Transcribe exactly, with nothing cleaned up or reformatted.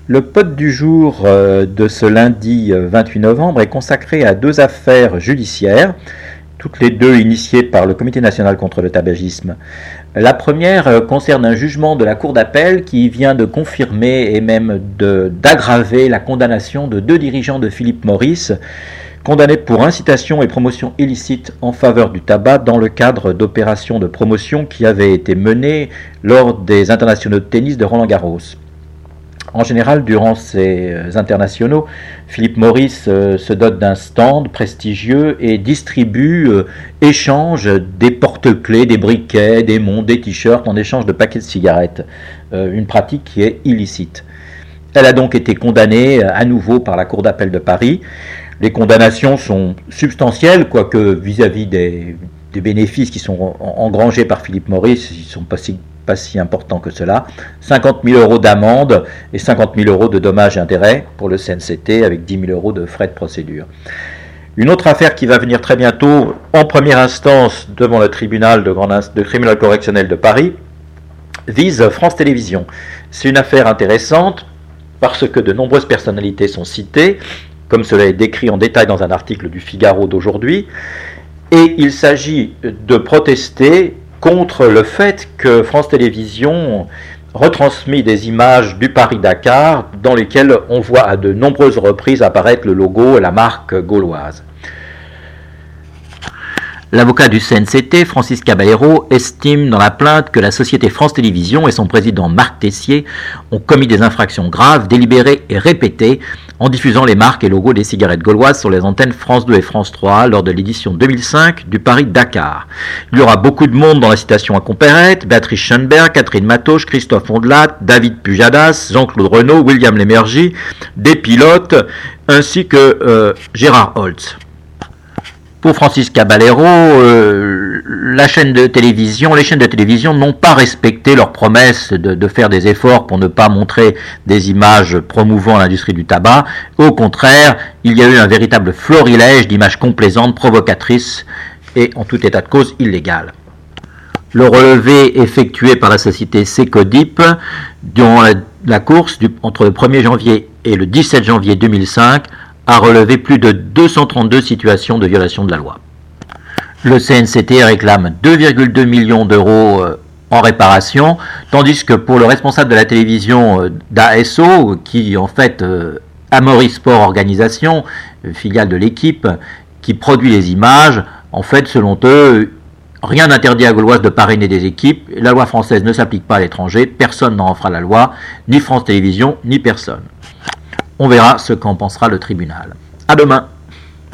Le pod du jour de ce lundi vingt-huit novembre est consacré à deux affaires judiciaires, toutes les deux initiées par le Comité national contre le tabagisme. La première concerne un jugement de la Cour d'appel qui vient de confirmer et même de, d'aggraver la condamnation de deux dirigeants de Philip Morris, condamnés pour incitation et promotion illicite en faveur du tabac dans le cadre d'opérations de promotion qui avaient été menées lors des internationaux de tennis de Roland-Garros. En général, durant ces internationaux, Philip Morris euh, se dote d'un stand prestigieux et distribue, euh, échange des porte-clés, des briquets, des montres, des t-shirts en échange de paquets de cigarettes, euh, une pratique qui est illicite. Elle a donc été condamnée à nouveau par la Cour d'appel de Paris. Les condamnations sont substantielles, quoique vis-à-vis des, des bénéfices qui sont engrangés par Philip Morris, ils ne sont pas si pas si important que cela, cinquante mille euros d'amende et cinquante mille euros de dommages et intérêts pour le C N C T avec dix mille euros de frais de procédure. Une autre affaire qui va venir très bientôt en première instance devant le tribunal de, grand, de tribunal correctionnel de Paris vise France Télévisions. C'est une affaire intéressante parce que de nombreuses personnalités sont citées, comme cela est décrit en détail dans un article du Figaro d'aujourd'hui, et il s'agit de protester contre le fait que France Télévisions retransmet des images du Paris-Dakar dans lesquelles on voit à de nombreuses reprises apparaître le logo et la marque gauloise. L'avocat du C N C T, Francis Caballero, estime dans la plainte que la société France Télévisions et son président Marc Tessier ont commis des infractions graves, délibérées et répétées en diffusant les marques et logos des cigarettes gauloises sur les antennes France deux et France trois lors de l'édition deux mille cinq du Paris-Dakar. Il y aura beaucoup de monde dans la citation à comparaître: Béatrice Schoenberg, Catherine Matoche, Christophe Ondelat, David Pujadas, Jean-Claude Renaud, William Lémergie, des pilotes, ainsi que euh, Gérard Holtz. Pour Francis Caballero, euh, la chaîne de télévision, les chaînes de télévision n'ont pas respecté leur promesse de, de faire des efforts pour ne pas montrer des images promouvant l'industrie du tabac. Au contraire, il y a eu un véritable florilège d'images complaisantes, provocatrices et en tout état de cause illégales. Le relevé effectué par la société Secodip durant la, la course du, entre le premier janvier et le dix-sept janvier deux mille cinq a relevé plus de deux cent trente-deux situations de violation de la loi. Le C N C T réclame deux virgule deux millions d'euros en réparation, tandis que pour le responsable de la télévision d'A S O, qui en fait Amaury Sport Organisation, filiale de l'équipe, qui produit les images, en fait selon eux, rien n'interdit à Gauloise de parrainer des équipes, la loi française ne s'applique pas à l'étranger, personne n'en fera la loi, ni France Télévisions, ni personne. On verra ce qu'en pensera le tribunal. À demain.